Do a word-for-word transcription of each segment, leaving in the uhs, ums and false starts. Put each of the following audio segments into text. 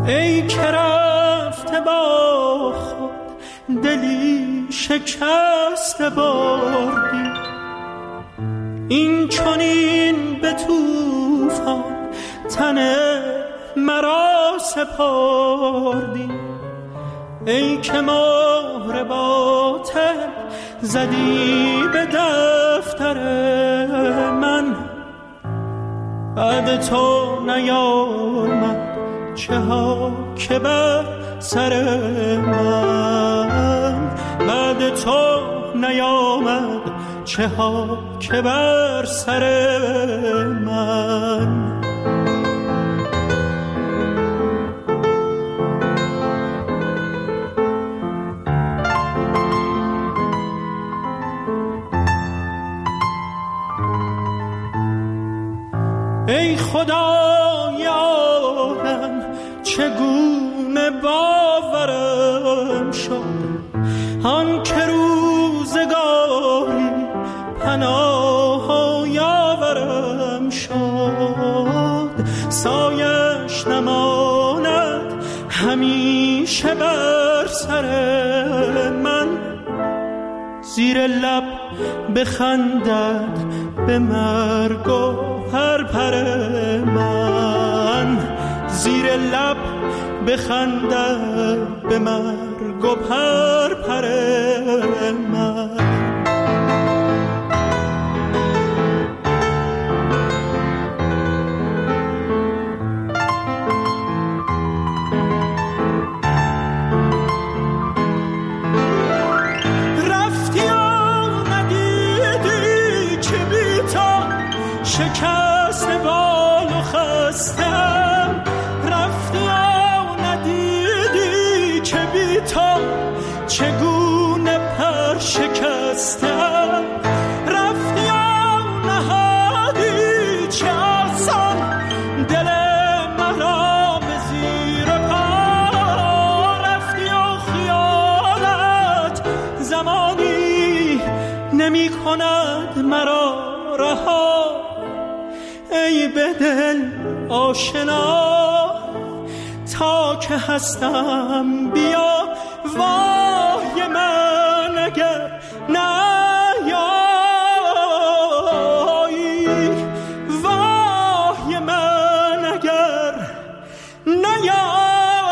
ای که رفته با خود دلی شکسته بردی، این چنین به طوفان تن مرا سپردی. ای که مهر باطل زدی به دفتر من، بعد تو نیامد چه ها که بر سر من، بعد تو نیامد چه ها که بر سر من. ای خدای عالم چگونه باورم شد، آن که روزگاری پناه یاورم شد. سایش نماند همیشه بر سر من، زیر لب بخندد به مرگ و پرپر من، زیر لب بخندد به مرگ و پرپر من. شکست بال و خستم، رفتی و ندیدی که بی تو چگونه پر شکستم، رفتی و نهادی چه آسان دل مرا به زیر پا، رفتی و خیالت زمانی نمی کند مرا رها. ای به دل آشنا تا که هستم بیا، وای من اگر نیایی، وای من اگر نیایی.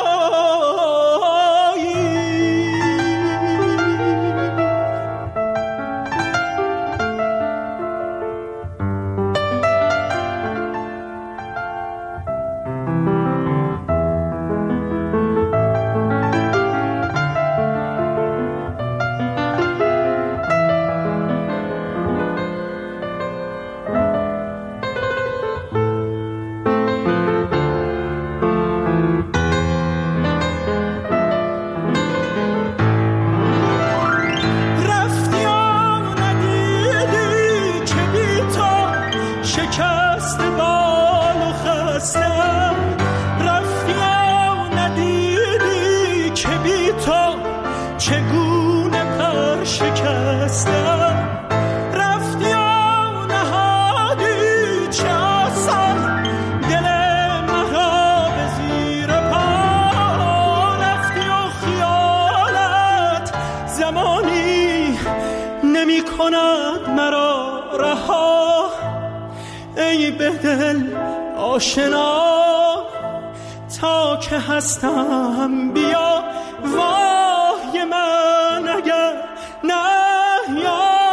شکست بال و خستم، رفتی و ندیدی که بی تو چگونه پر شکستم، رفتی و نهادی چه آسان دل مرا به زیر پا، رفتی و خیالت زمانی نمی کند مرا رها. ای به دل آشنا تا که هستم بیا، وای من اگر نیایی،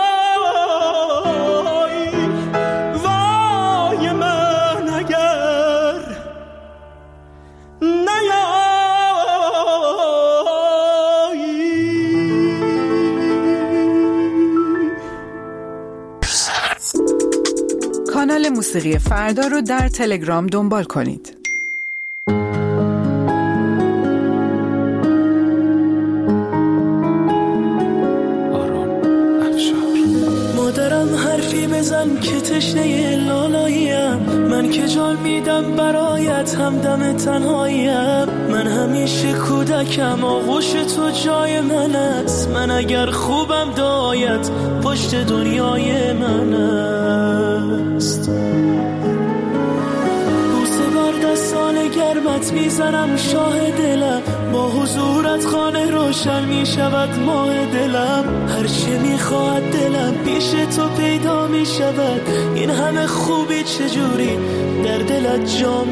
وای من اگر نیایی. کانال موسیقی فردا رو در تلگرام دنبال کنید. مادرم حرفی بزن که تشنه لالاییم، من که جان میدم برایت همدم تنهاییم، من همیشه کودکم آغوش تو جای من است، من اگر خوبم دایت پشت دنیای من است. بوسه بر دستان گر گرمت میزنم شاه دلم، با حضورت خانه روشن میشود ماه دلم. هرچه میخواد دلم پیش تو پیدا میشود، این همه خوبی چجوری در دلت جا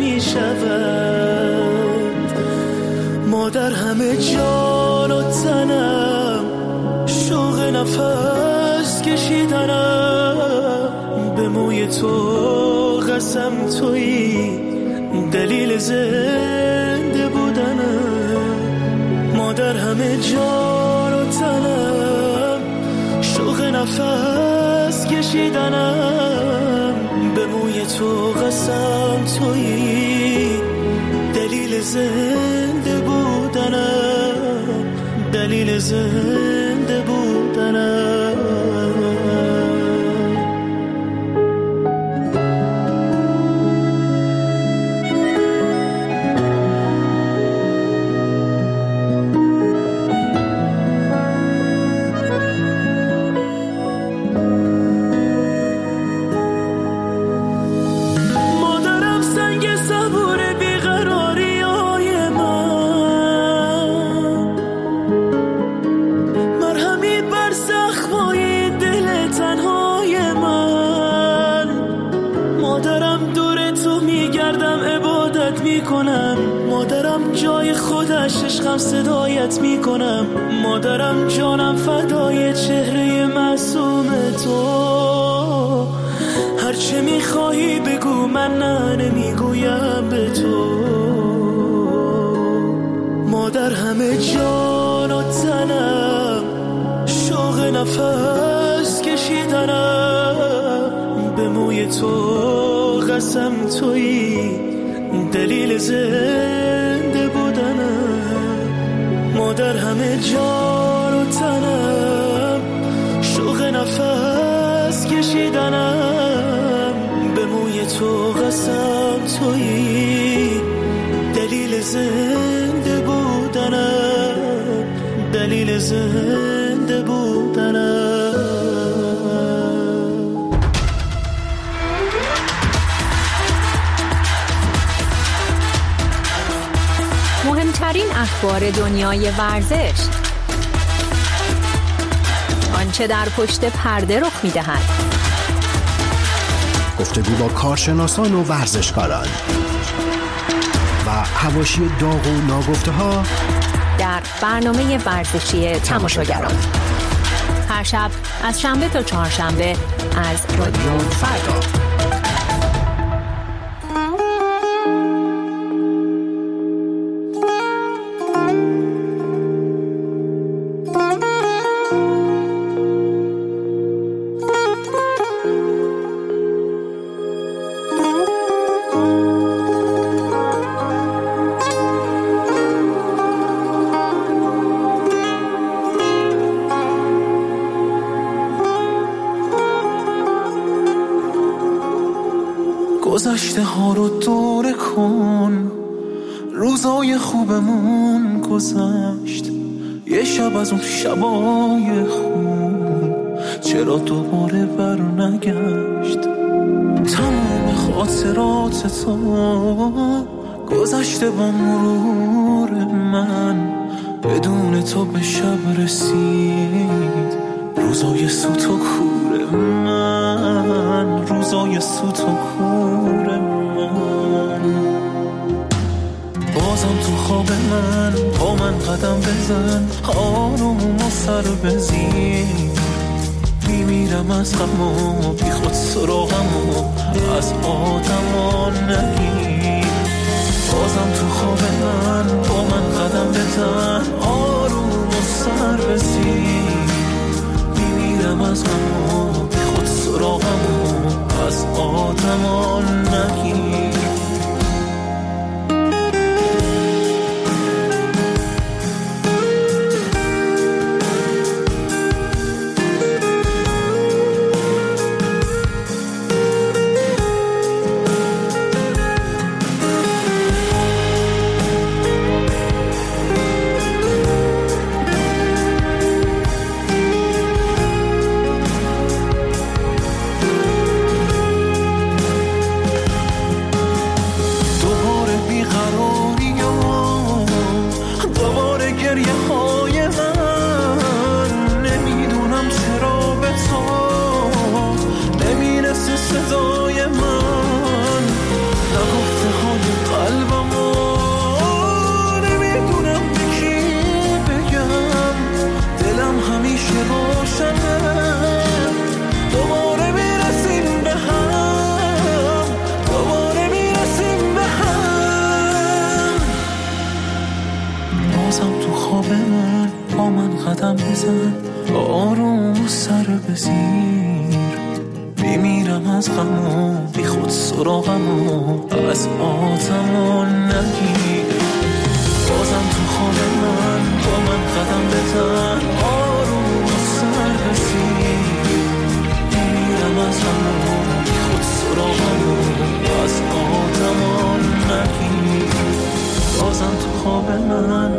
میشود. مادر همه جان و تنم، شوق نفس کشیدنم، به موی تو قسم تویی دلیل زنده بودنم. مادر همه جان و تنم، شوق نفس کشیدنم، به موی تو قسم تویی دلیل زنده بودنم، دلیل زنده بودنم. مادرم جای خودش عشقم صدایت میکنم، مادرم جانم فدای چهره معصوم تو. هرچه میخواهی بگو من نه نمیگویم به تو. مادر همه جان و تنم، شوق نفس کشیدنم، به موی تو قسم تویی دلیل زنده بودنم. مادر همه جان و تنم، شوق نفس کشیدنم، به موی تو قسم تویی دلیل زنده بودنم، دلیل زنده بودنم. مهمترین اخبار دنیای ورزش، آنچه در پشت پرده رخ می‌دهد، گفتگو با کارشناسان و ورزشکاران و حواشی داغ و ناگفته‌ها در برنامه ورزشی تماشاگران، هر شب از شنبه تا چهارشنبه از رادیو فردا. گذشته ها رو دوره کن، روزای خوبمون گذشت، یه شب از اون شبای خون چرا دوباره بر نگشت. تمام خاطرات تو گذشته با مرور من، بدون تو به شب رسید روزای سوت و کور من، روزای سوت و کور من. بازم تو خواب من با من قدم بزن، آروم و سر بزیر، میمیرم از غم و بی خود سراغم و از آدم نگیر. بازم تو خواب من با من قدم بزن، آروم و سر بزیر، میمیرم از غم و بی خود سراغم و از آدم نگیر. بازم تو خواب من با من قدم بزن، آروم سر بزیر، بیمیرم از غم و بی خود سراغم و از آتمون نگیر. بازم تو خواب من با من قدم بزن، آروم سر بزیر، بیمیرم از غم و بی خود سراغم و از آتمون نگیر. بازم تو خواب من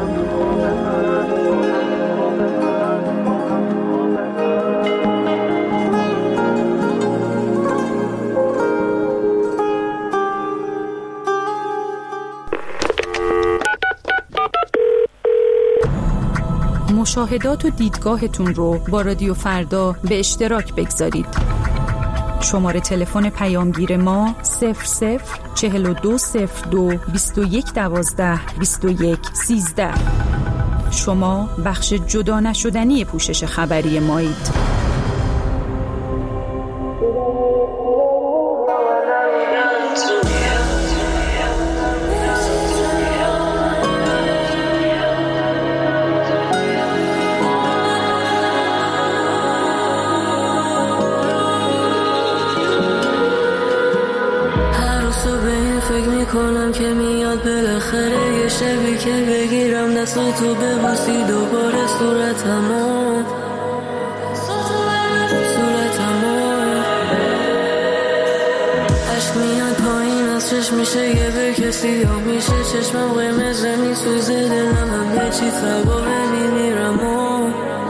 مشاهدات و دیدگاهتون رو با رادیو فردا به اشتراک بگذارید. شماره تلفن پیامگیر ما صفر صفر چهل و دو صفر دو بیست و یک دوازده بیست و یک سیزده. شما بخش جدا نشدنی پوشش خبری مایید. فکر میکنم که میاد بالاخره یه شبی که بگیرم دستاتو ببوسی دوباره صورتمو صورتمو عشق میاد پایین از چشم میشه یه به کسی ها میشه چشمم قرمز میسوزه دلم همه چی تباه میمیرم و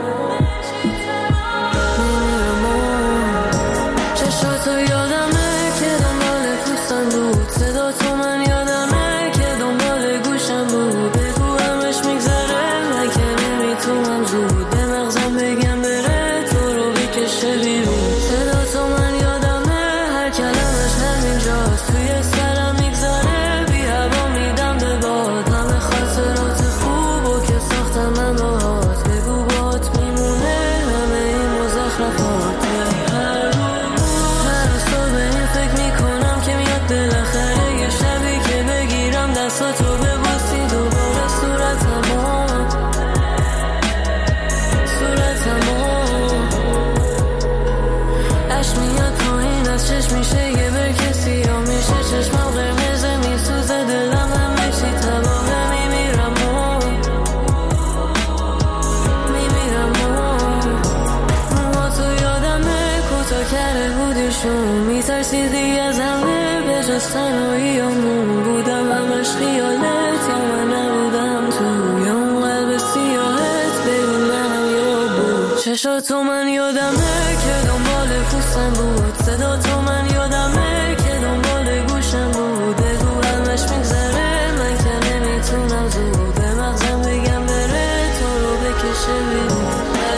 چشاتو یادمه که دنبال پوستم بود، صدا تو من یادمه که دنبال گوشم بود، بگو همش میگذره من که نمیتونم زود به مغزم بگم بره تو رو بکشه بیرون. صدا تو من یادمه هر کلمش همینجاست توی سرم میگذره، بی هوا میدم به باد همه خاطرات خوب و که ساختم من باهات، بگو باهات میمونه همه این مزخرفات. بالاخره یه شبی که بگیرم دستاتو ببوسی دوباره صورتمو صورتمو عشق میاد پایین از چشم میشه یه بر کسی ها میشه چشمم قرمزه میسوزه دلم همه چی تباهه میمیرم و میمیرم و موها تو یادمه کوتا کرده بودیشون میترسیدی از همه جز تنهاییامون بودم همش خیالت یا من نبودم تو یا اون قلب سیاهت بگو منم یا بود. چشاتو من یادمه که دنبال پوستم بود، صدا تو من یادمه که دنبال گوشم بود، بگو همش میگذره من که نمیتونم زود به مغزم بگم بره تو رو بکشه بیرون.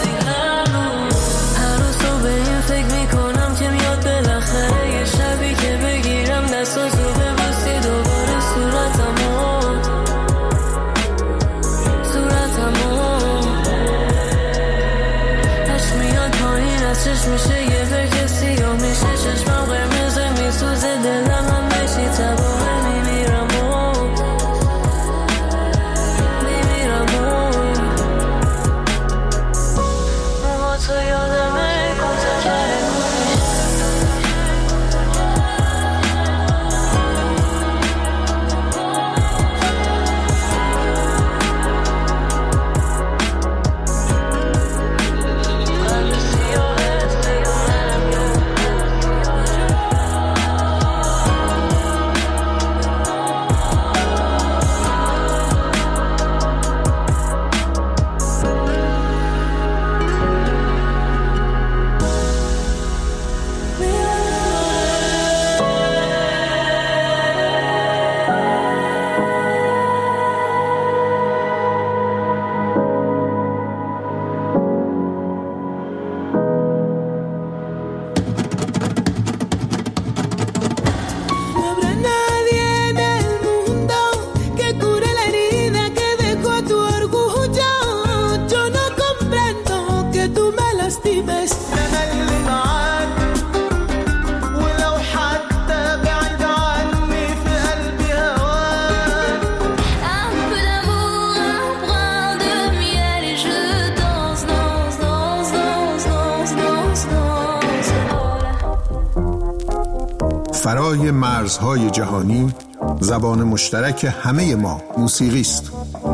هر روز تو به این فکر میکنم که میاد بالاخره یه شبی که بگیرم دستاتو ببوسی دوباره صورتمو صورتمو عشق میاد پایین از چشم میشه یه بر کسی ها میشه چشمم قرمز فرای مرزهای جهانی زبان مشترک همه ما موسیقی است.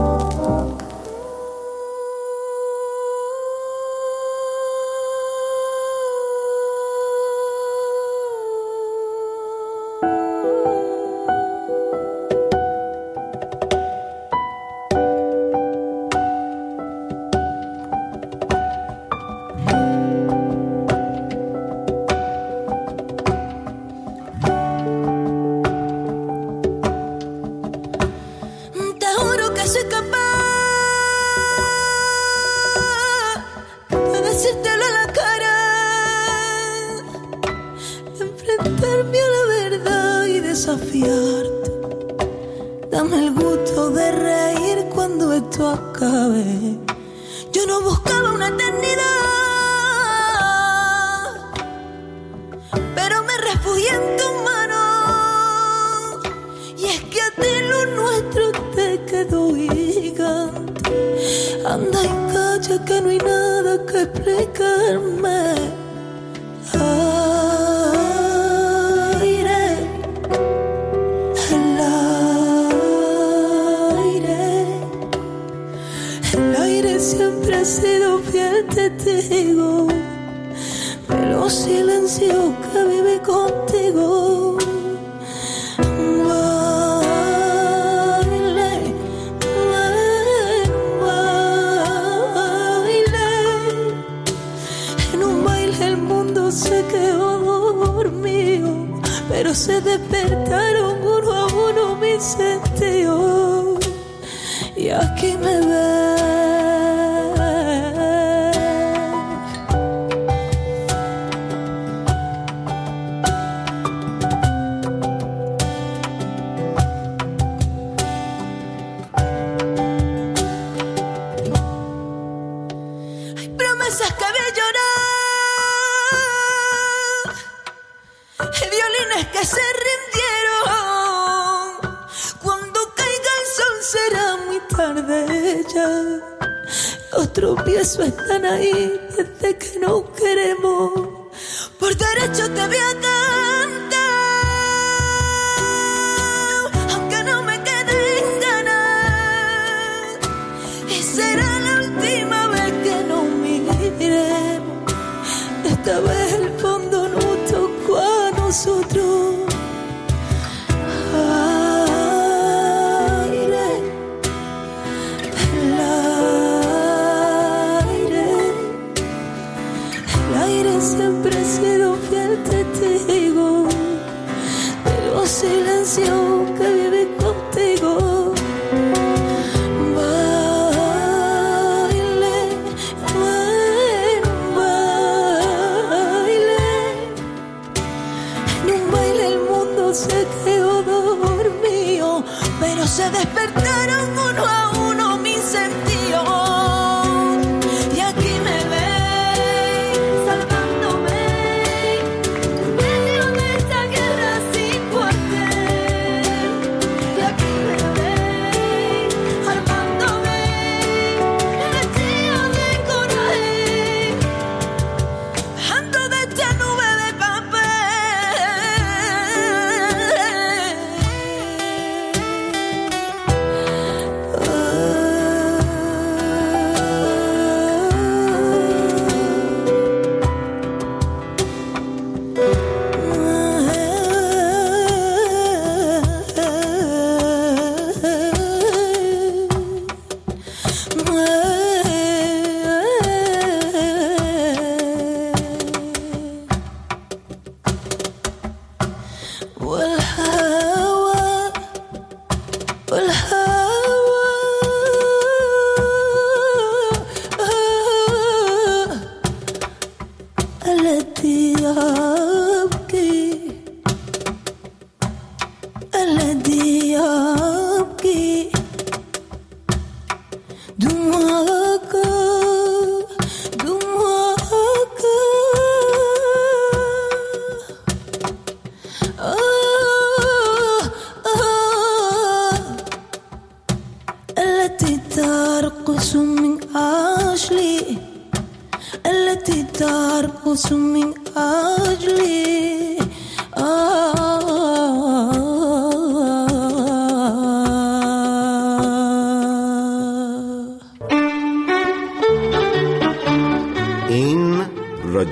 Dame el gusto de reír cuando esto acabe. Yo no buscaba una eternidad, pero me refugié en tus manos. Y es que a ti lo nuestro te quedó gigante. Anda y calla que no hay nada que explicarme. Siempre he sido fiel testigo de los silencios que viví contigo. Baile, baile. En un baile el mundo se quedó dormido, pero se despertaron uno a uno mis sentidos. Y aquí me ves. Que se rindieron. Cuando caiga el sol será muy tarde ya. Los tropiezos están ahí desde que nos queremos. Por derecho te voy a cantar, aunque no me queden ganas. Y será la última vez que nos miremos. Esta vez el fondo nos tocó a nosotros. Siempre he sido fiel testigo de los silencios que viví contigo. Baile, baile. En un baile el mundo se quedó dormido, pero se despertaron uno a uno mis sentidos. Y aquí me ves. ترقص من أجلي التي ترقص من أجلي آه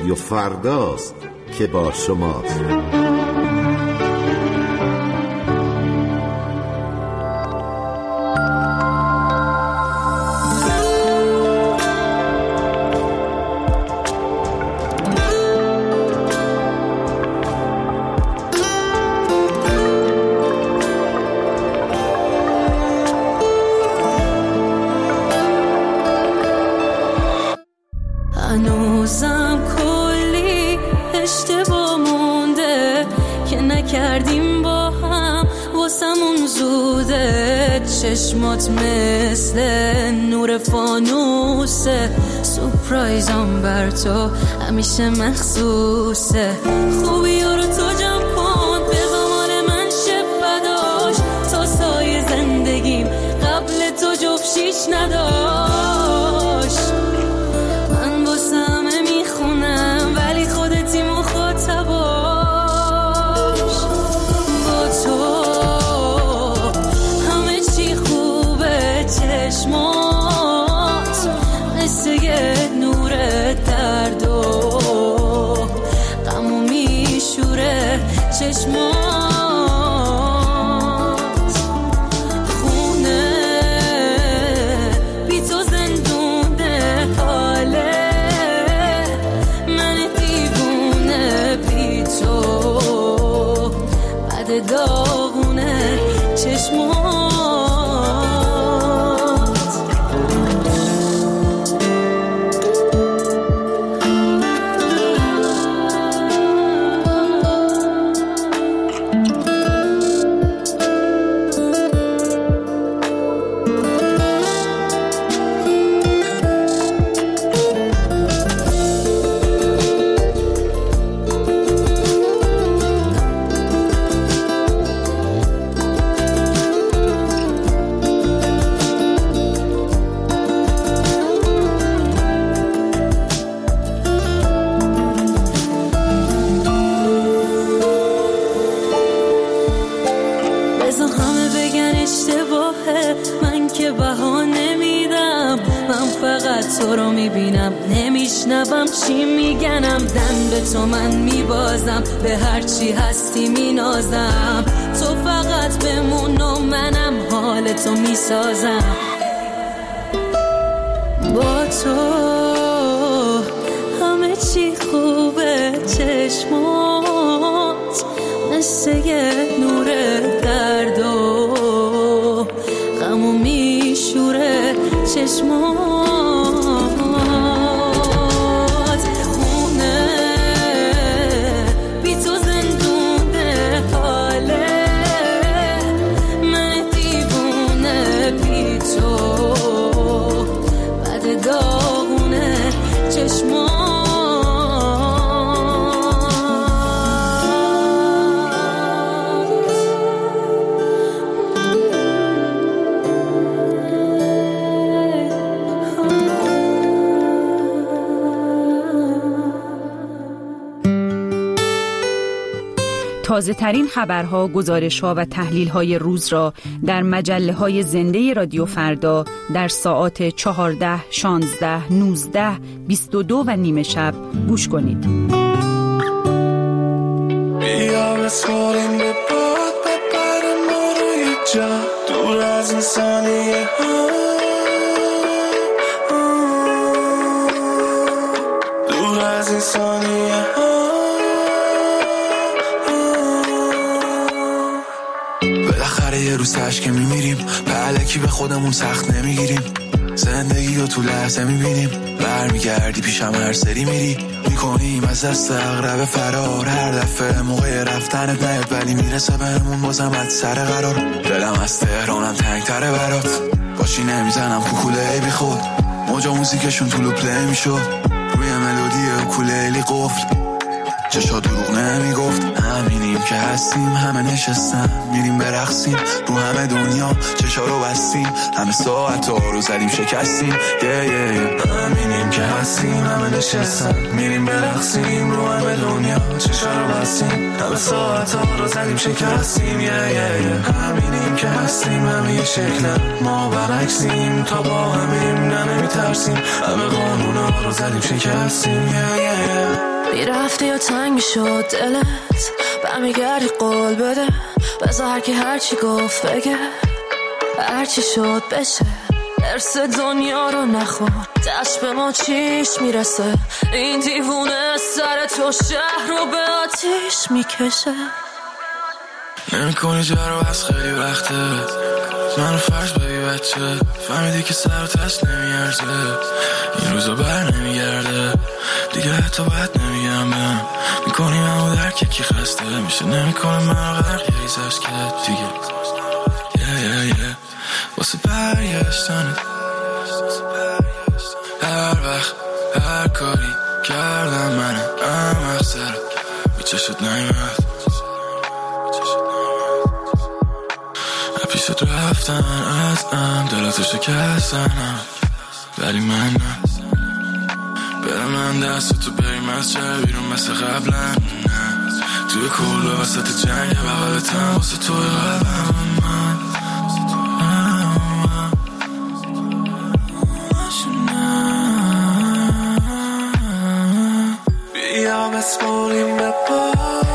رادیو فرداست که با شماست. هنوزم کلی اشتباه مونده که نکردیم با هم، واسمون زوده. چشمات مثل نور فانوسه، سورپرایزم بر تو همیشه مخصوصه. خوبی رو تو جمع کن به زمان من شب بداش، تا سایه زندگیم قبل تو جفشیش نداشت. من واسه همه میخونم ولی خودتی مخاطباش. با تو همه چی خوبه، چشمات مثل یه نور درد و غمو میشوره. چشمات خونه بی تو زندونه، حاله من دیوونه بی تو بعد داغونه. چشمات من که بهانه میدم، من فقط تو رو میبینم، نمیشنوم چی میگنم. دن به تو من میبازم، به هر چی هستی مینازم. تو فقط بمون و منم حال تو میسازم. با تو همه چی خوبه، چشمات مثل یه نور درد و غمو میشوره. چشمات خونه بی تو زندونه، حاله من دیوونه بی تو بعد داغونه. چشمات تازه ترین خبرها، گزارش‌ها و تحلیل‌های روز را در مجله‌های زنده رادیو فردا در ساعات چهارده، شانزده، نوزده، بیست و دو و نیمه شب گوش کنید. بیا بسپاریم به باد، ببر ما رو یه جا دور از این ثانیه ها، دور از این ثانیه ها. بالاخره یه روز تشکه میمیریم، پهلکی به خودمون سخت نمیگیریم. زندگی رو تو لحظه میبینیم، برمیگردی پیشم هر سری میری. میکنیم از دست اغرب فرار، هر دفعه موقع رفتنت نیاد ولی میرسه بهمون بازم از سر قرار. دلم از تهرانم تنگ تره برات، باشی نمیزنم کوکوله ای بی خود. موجا موزیکشون طولو پلی میشد، روی ملودی اوکولیلی قفل. چشا دروغ نمیگفت، همینیم که هستیم. همه نشستن میریم برقصیم، رو همه دنیا چشا رو بستیم. همه ساعت ها رو زدیم شکستیم. yeah, yeah, yeah. همینیم که هستیم، همه نشستن میریم برقصیم، رو همه دنیا چشا رو بستیم. همه ساعت ها رو زدیم شکستیم. yeah, yeah, yeah. همینیم که هستیم، همه یه شکلن ما برعکسیم. تا با همیم نه نمیترسیم، همه قانونا رو زدیم شکستیم. yeah, yeah, yeah. میرفتی یا تنگ میشد دلت، برمیگردی قول بده، بذار هر کی هرچی گفت بگه، هرچی شد بشه، ارس دنیا رو نخور، دست به ما چیش میرسه، این دیوونه سر تو شهر رو به آتیش میکشه. نمی کنی جارو از خیلی وقته، منو فرض ببی بچه، فهمیدی که سر و تست نمیارزه، این روزا بر نمیگرده دیگه، حتی باید نمیگم بهم میکنی منو درک کی خسته میشه، نمی کنی منو غرق یه ریزش که دیگه یه یه یه واسه برگشتنت، هر وقت هر کاری کردم منم احمق سرت، بیچه شد نیمت پیشت رفتن از ام، دلاتو شکستنم ولی من نه، برم من دست تو بریم از چه بیرون مثل قبلا، نه توی کل وسط جنگ بغلتم واسه توی قلبم من بیا بسپاریم به پا،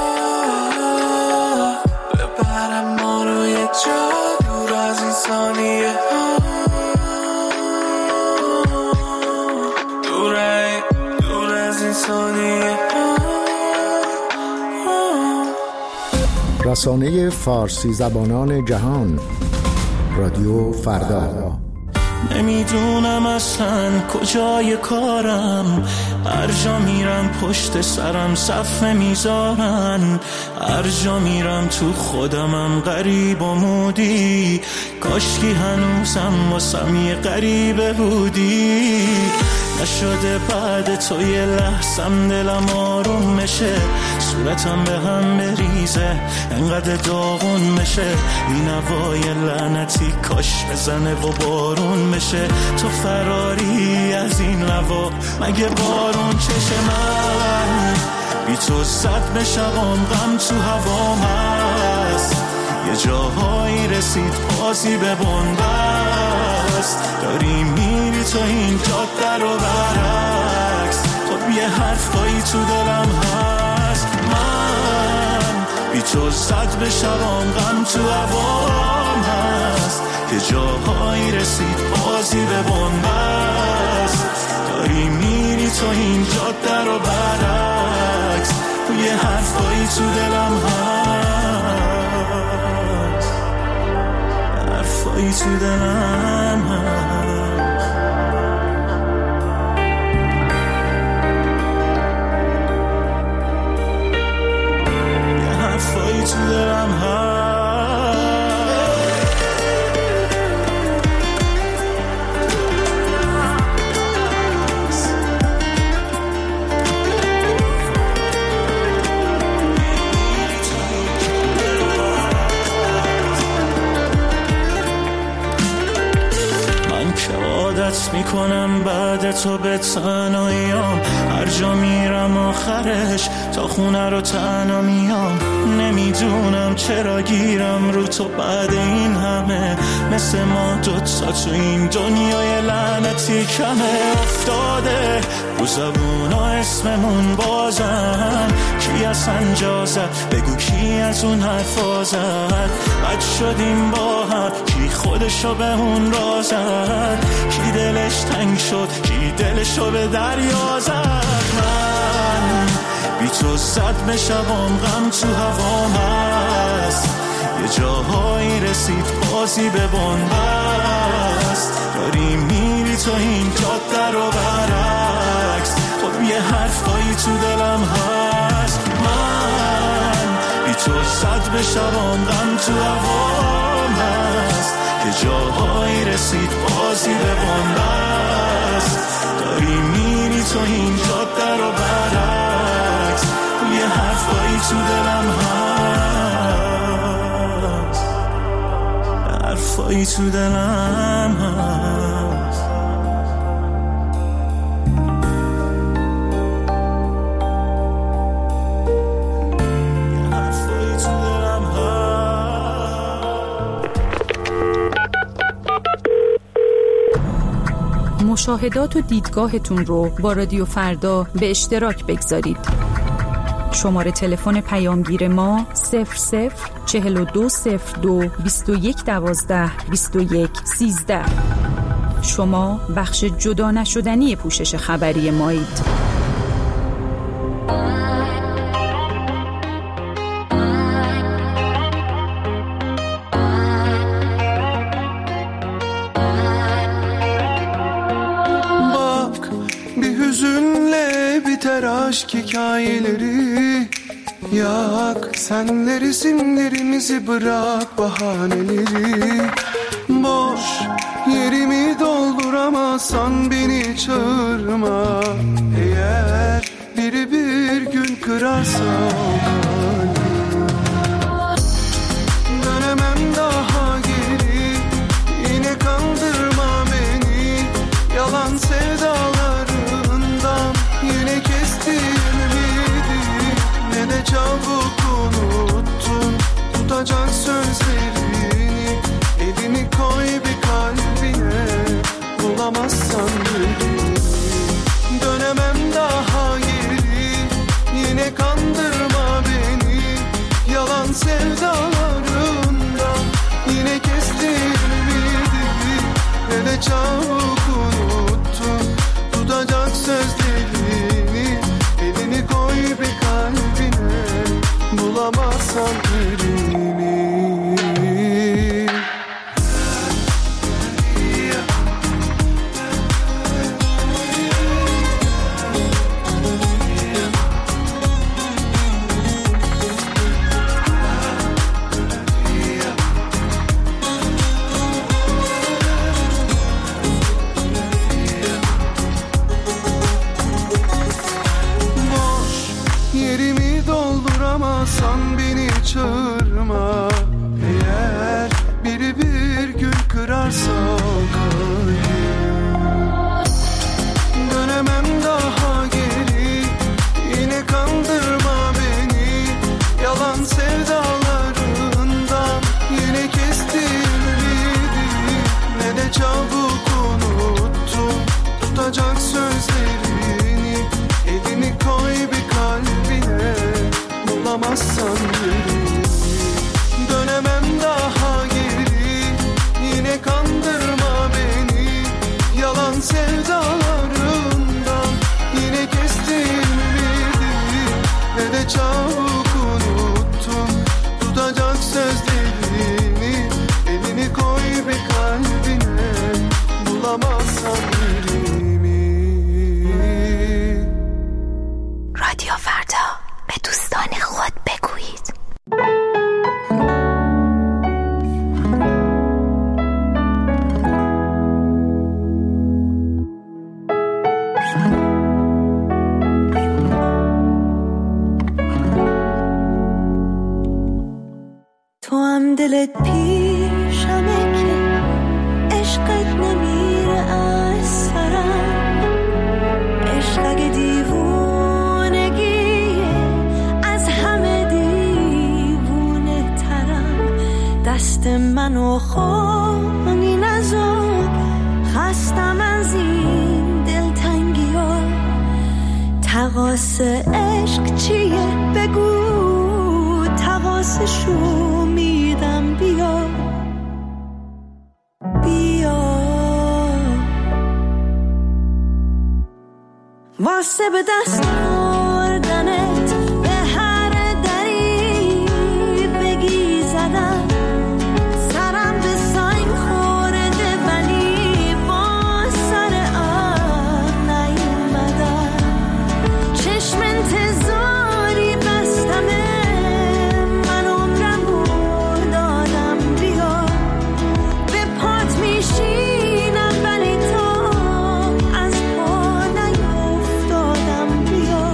ببرم ما رو یه جا دور از این ثانیه ها، دوره دور از این ثانیه ها. رسانه فارسی زبانان جهان، رادیو فردا. نمیدونم اصلا کجای کارم، هر جا میرم پشت سرم صفحه میذارن، هر جا میرم تو خودمم غریب و مودی، کاشکی هنوزم واسم یه غریبه بودی، نشده بعد تو یه لحظم دلم آروم میشه، صورتم به هم بریزه انقدر داغون میشه، این هوای لعنتی کاش بزنه و بارون بشه، تو فراری از این هوا مگه بارون چشه، من بی تو صد بشم غم تو هوام هست، یه جاهایی رسید بازی به بنبست، داری میری تو این جاده رو برعکس، خب یه حرفایی تو دلم هست، من بی تو صد بشم غم تو هوام هست، یه جاهایی رسید بازی به بنبست، داری میری تو این جاده رو برعکس، یه حرفایی تو دلم هست، حرفایی تو دلم هست، یه حرفایی تو دلم هست. عادت میکنم بعد تو به تنهاییام، هر جا میرم آخرش تا خونه رو تنها میام، نمیدونم چرا گیرم رو تو بعد این همه، مثل ما دوتا تو این دنیای لعنتی کمه، افتاده رو زبونا اسممون بازم، کی از انجا زد بگو کی از اون حرفا زد، بد شدیم با هم کی خودشو به اون را زد، کی دلش تنگ شد کی دلشو به دریا زد، من بی تو صد بشم غم تو هوام هست، یه جاهایی رسید بازی به بنبست، داری میری تو این جاده رو برعکس، خب یه حرفایی تو دلم هست، من بی تو صد بشم غم تو هوام هست، یه جاهایی رسید بازی به بنبست، داری میری تو این جاده رو برعکس، یه حرفایی تو دلم هست، حرفایی تو دلم هست. مشاهدات و دیدگاهتون رو با رادیو فردا به اشتراک بگذارید. شماره تلفن پیامگیر ما صفر صفر چهل و دو صفر دو بیست و یک دوازده بیست و یک سیزده. شما بخش جدا نشدنی پوشش خبری مایید. Aşk hikayeleri yak, senle resimlerimizi bırak, bahaneleri boş, yerimi dolduramazsan beni çağırma. Eğer biri bir gün kırarsa kalbimi, dönemem daha geri, yine kandırma beni, yalan sevdalarından yine kestim ümidi. Ne de çabuk unuttun tutacak sözlerini, elini koy bir kalbine, bulamazsan beni. Dönemem daha geri, yine kandırma beni, yalan sevdalarından yine kestim ümidi. Ne de çabuk unuttun tutacak sözlerini, elini koy bir kalbine, bulamazsan elimi. Sen beni çağırma. Eğer biri bir gün kırarsa kalbimi, dönemem daha geri, yine kandırma beni, yalan sevdalarından yine kestim ümidi. Ne de çabuk unuttun tutacak sözlerini, elini koy bir kalbine, bulamazsan beni. Dönemem daha geri, yine kandırma beni, yalan sevdalarından yine kestim ümidi. Ne de çabuk unuttun tutacak sözlerini, elini koy bir kalbine, bulamazsan elimi. رادیو فردا، به دوستان خود بگویید. تو هم دلت پیشمه که عشقت نمیره از سرم، عشق اگه دیوونگیه از همه دیوونه ترم. دست منو خونی نذار، خستم از این دلتنگی ها. تقاس عشق چیه بگو، تقاسشو میدم. بیا بیا واسه به دست آوردنت به هر دری بگی زدم. سرم به سنگ خورده ولی با سر آب نیومدم. چشم انتظاری بستمه، من عمرمو دادم. بیا به پات میشینم ولی تا از پا نیفتادم. بیا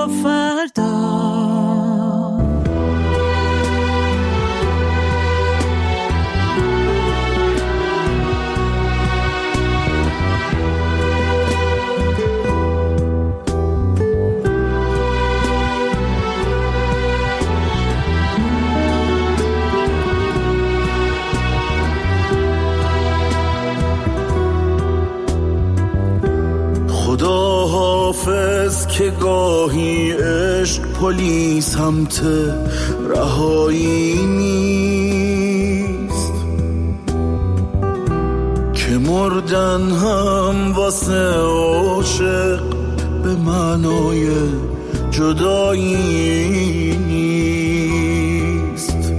فردا. خدا حافظ که گاهی عشق پلیس سمت رهایی نیست، که مردن هم واسه عاشق به معنای جدایی نیست.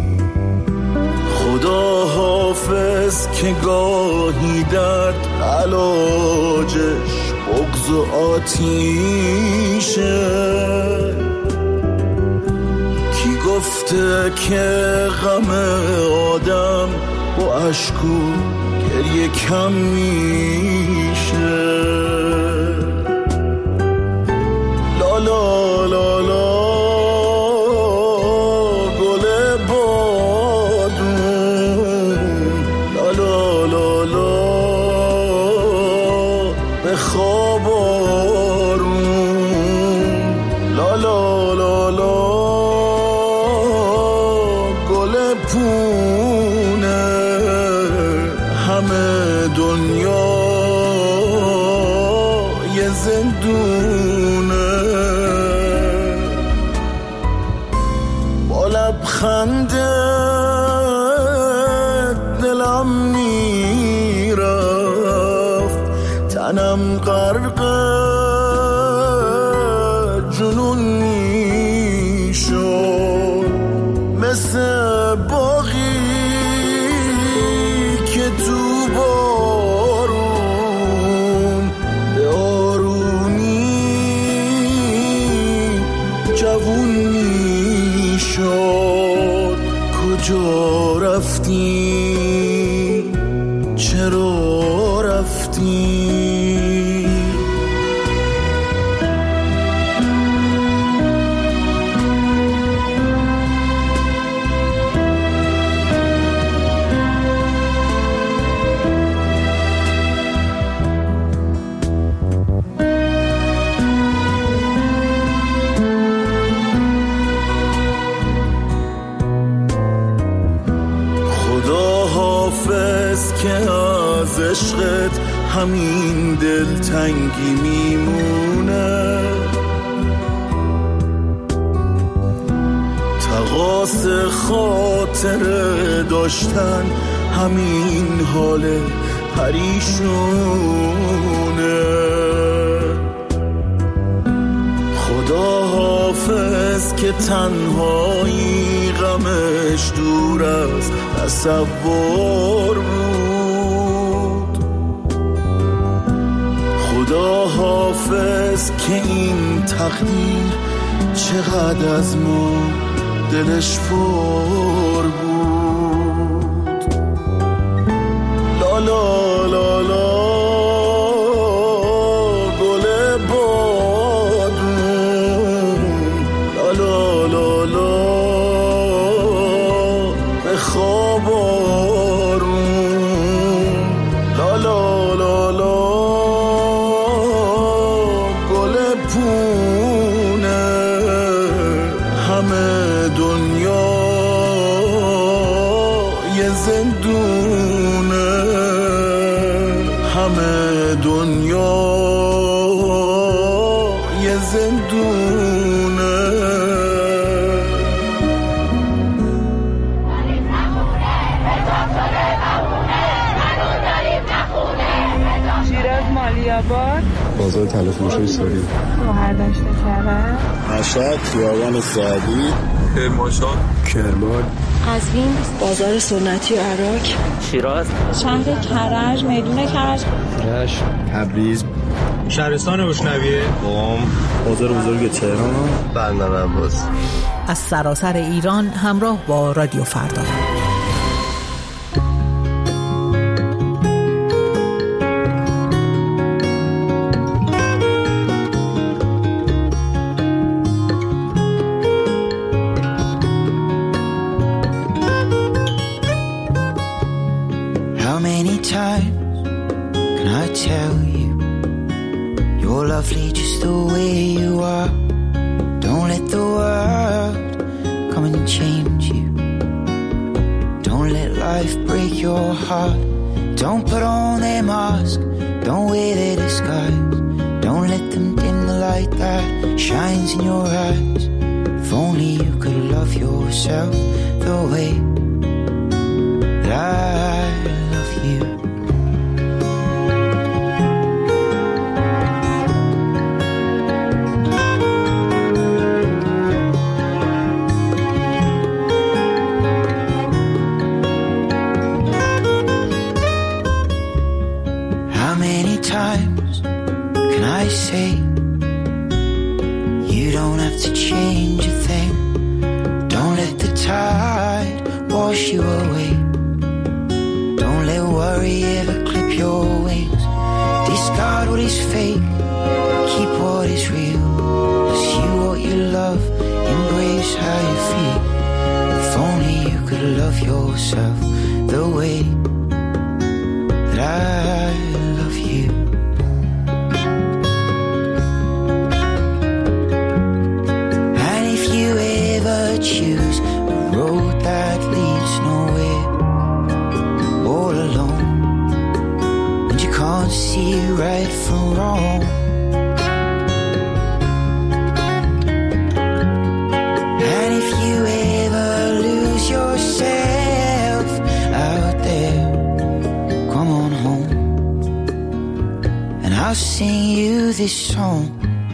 خدا حافظ که گاهی درد علاجش بغض و آتیشه. کی گفته که غم آدم با اشک و گریه کم میشه؟ لا لا لا لا گل بادون، لا لا لا لا به خواب آروم، لا لا لا لا گل پونه. همه دنیا یه زندونه، با لبخنده دلم میرفت، تنم غرق جنون میشد، مثل باغی که تو بارون به آرومی جوون میشد. کجا رفتی؟ چرا رفتی؟ که از عشقت همین دلتنگی میمونه، تقاص خاطر داشتن همین حال پریشونه. خدا حافظ که تنهایی غمش دور از تصور بود. خدا حافظ که این تقدیر چقدر از ما دلش پر بود. لا لا لا لا گل بادون، لا لا لا لا به خواب آروم، لا لا لا لا گل پونه. همه دنیا یه زندونه، همه دنیا یه زندونه. شیراز مالیاباد، بازار تلفروشی ساری، گوهر داشته کرد، مشهد، خیابان سعدی، کرمانشاه، کرمان، قزوین، بازار سنتی عراق، شیراز، شهر کرج، میدون کرج، رشت، تبریز، شهرستان روشنویه، قم، بازار بزرگ تهران، بندر عباس. از سراسر ایران همراه با رادیو فردا. break your heart. Don't put on their mask, don't wear their disguise. Don't let them dim the light that shines in your eyes. If only you could love yourself the way that I love you. How many times can I say you don't have to change a thing? Don't let the tide wash you away. Don't let worry ever clip your wings. Discard what is fake, keep what is real. Pursue what you love, embrace how you feel. If only you could love yourself the way that I love you. And if you ever choose a road that leads nowhere, all alone, and you can't see right from wrong, and if you ever lose yourself out there, come on home, and I'll sing you this song.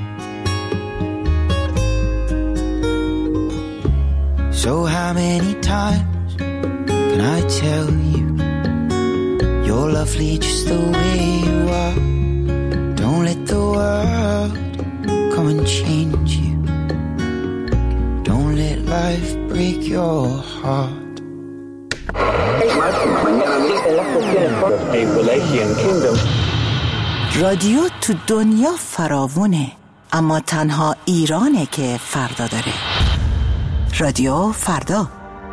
So how many times can I tell you you're lovely just the way you are? Don't let the world come and change you. Don't let life break your heart. رادیو تو دنیا فراوونه، اما تنها ایرانه که فردا داره. رادیو فردا.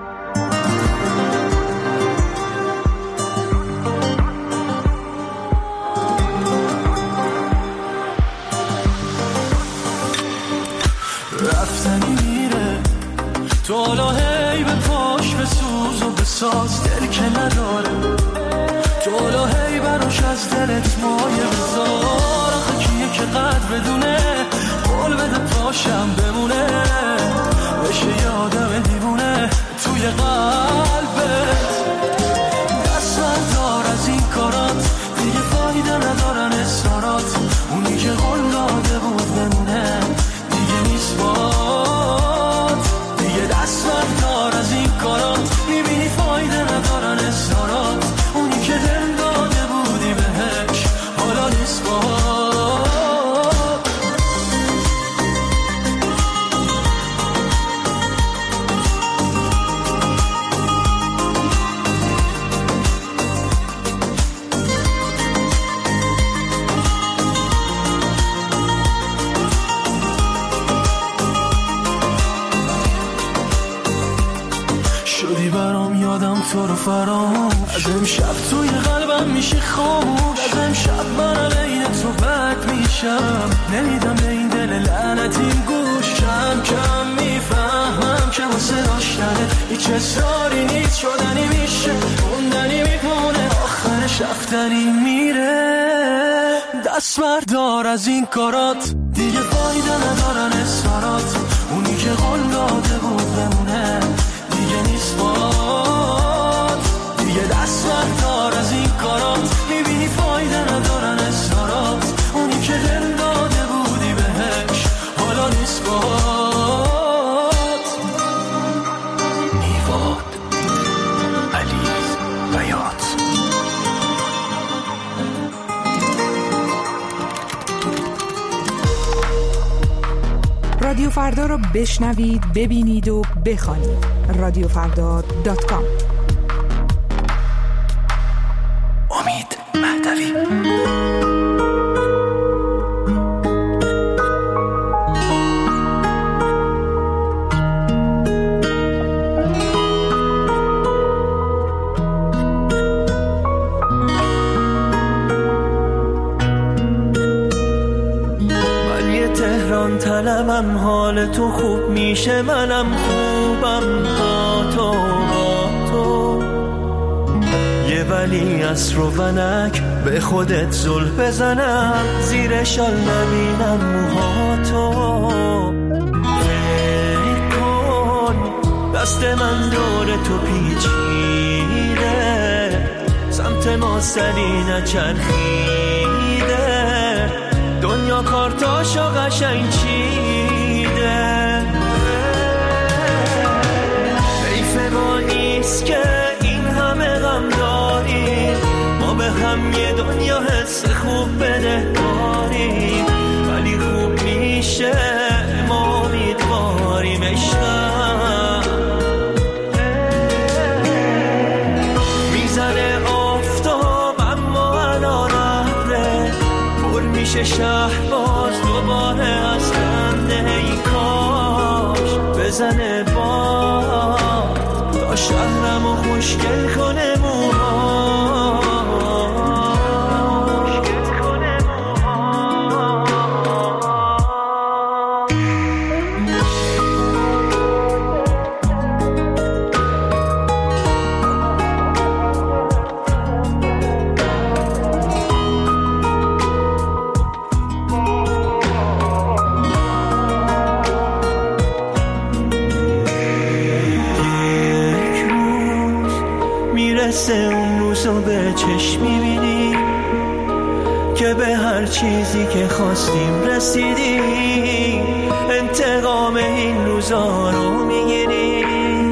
رفتنی میره تو حالا هی به پاش به سوز و به ساز دل که نداره. تو حالا هی براش از دلت مایه بذار. آخه کیه که قدر بدونه قول بده پاشم بمونه، بشه یادم دیوونه توی قلبت. دست بردار از این کارات، دیگه فایده ندارن اصرارات. اونی که قول داده بود بمونه دیگه نیست باد. دیگه دست بردار از این کارات، میبینی فایده ندارن اصرارات. اونی که دل داده بودی بهش حالا نیست باد. تو رو فراموش از امشب توی قلبم میشه خاموش. از امشب من علیه تو بد میشم، نمیدم به این دل لعنتیم گوش. کم کم میفهمم که واسه داشتنت هیچ اصراری نیست. شدنی میشه موندنی میمونه، آخرش رفتنی میره. دست بردار از این کارات، دیگه فایده ندارن اصرارات. اونی که قول داده بود بمونه دیگه نیست باد. دیگه دست بردار از این کارات، میبینی فایده ندارن اصرارات. اونی که دل داده بودی بهش حالا نیست باد. نیواد علی بیات. رادیو فردا رو بشنوید، ببینید و بخوانید. رادیو فردا دات کام. امید مهدوی. طلبم حال تو خوب میشه، منم خوبم با تو با تو. یه ولی از رو ونک به خودت زل بزنم، زیر شال نبینم موهاتو. فکر کن دست من دور تو پیچیده، سمت ما سری نچرخیده، دنیا کارتاشو قشنگ چیده. حیف ما نیست که این همه غم داریم، ما به هم یه دنیا حس خوب بده داریم، ولی خوب میشه ما امیدواریم عشقم. میزنه آفتاب اما الان ابره، پر میشه شهر باز دوباره از خنده. ای کاش بزنه باد تا شهرمو خوشگل کنه موها. اون روزو به چشم میبینی که به هر چیزی که خواستیم رسیدی، انتقام این روزا رو میگیری.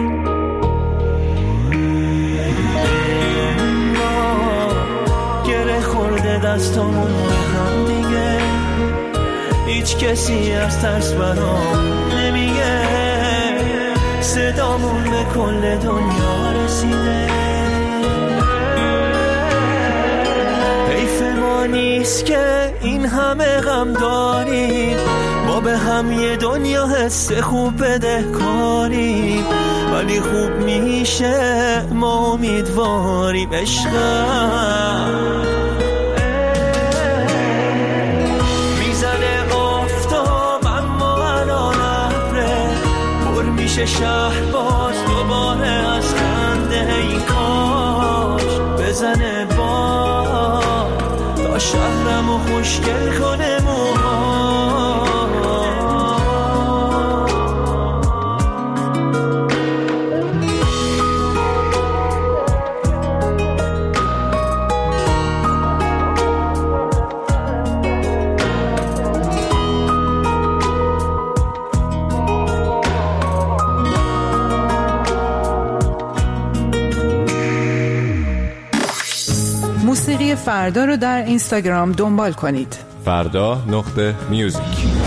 گره خورده دستامون به هم دیگه، هیچ کسی از ترس برام نمیگه، صدامون به کل دنیا رسیده. نیست که این همه غم داریم، ما به هم یه دنیا حس خوب بده کاریم، ولی خوب میشه ما امیدواریم عشقم. میزنه آفتاب اما الان ابره، پر میشه شهر باز دوباره از خنده. ای کاش بزنه باد تا شهرمو خوشگل کنه موها. موسیقی فردا رو در اینستاگرام دنبال کنید. فردا نقطه میوزیک.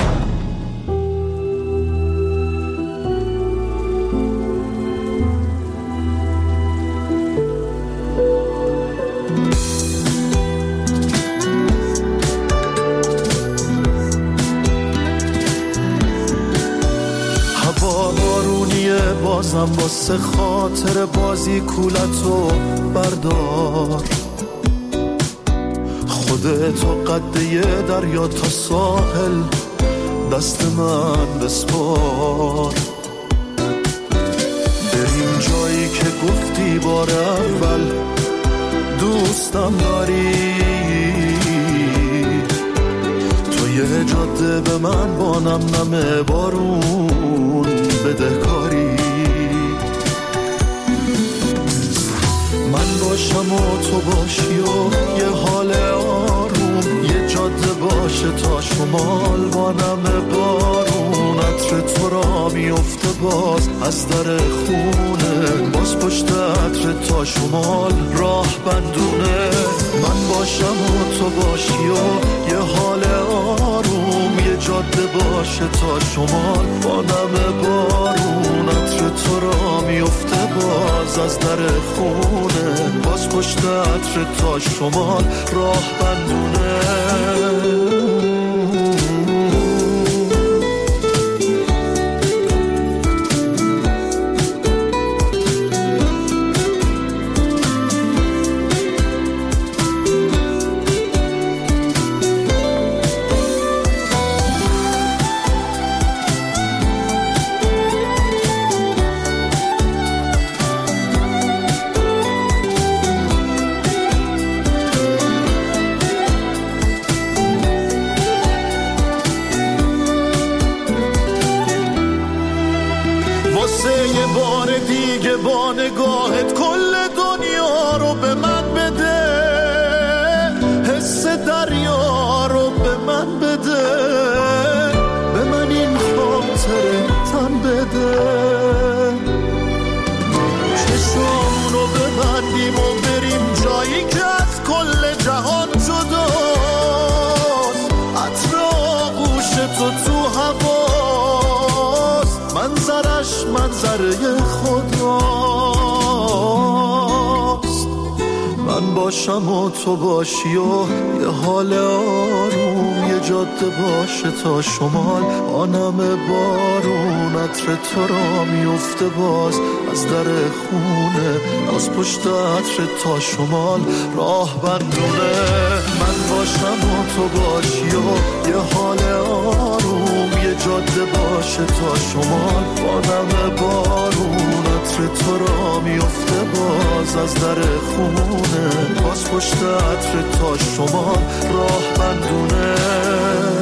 هوا بارونیه بازم واسه خاطر بازی کولتو بردار، خودتو قده دریا تا ساحل دست من بسپار. بریم جایی که گفتی بار اول دوستم داری، تو یه جاده به من با نم نم بارون بده کاری. من باشم و تو باشی و یه حال آروم، یه جاده باشه تا شمال با نم بارون، عطر تو را میفته باز از در خونه، باز پشت عطر تا شمال راه بندونه. من باشم و تو باشی و یه حال آروم، یه جاده باشه تا شمال با نم بارون، عطر تو را میفته باز از در خونه، باز پشت عطر تا شمال راه بندونه. واسه یه بار دیگه با نگاهت کل دنیا رو به من بده، حس دریا رو به من بده، به من این خاطره تن بده. چشمونو ببندیم و بریم جایی که از کل جهان جداست، عطر آغوش تو تو هواست، منظرش منظره خداست. من باشم و تو باشی و یه حال آروم، یه جاده باشه تا شمال، آنم بارون عطر تو را میفته باز از در خونه، از پشت عطر تا شمال راه بندونه. من باشم و تو باشی و یه حال آروم، یه جاده باشه تا شمال، آنم بارون عطر تو را میفته باز از در خونه، باز پشت عطر تا شما راه بندونه.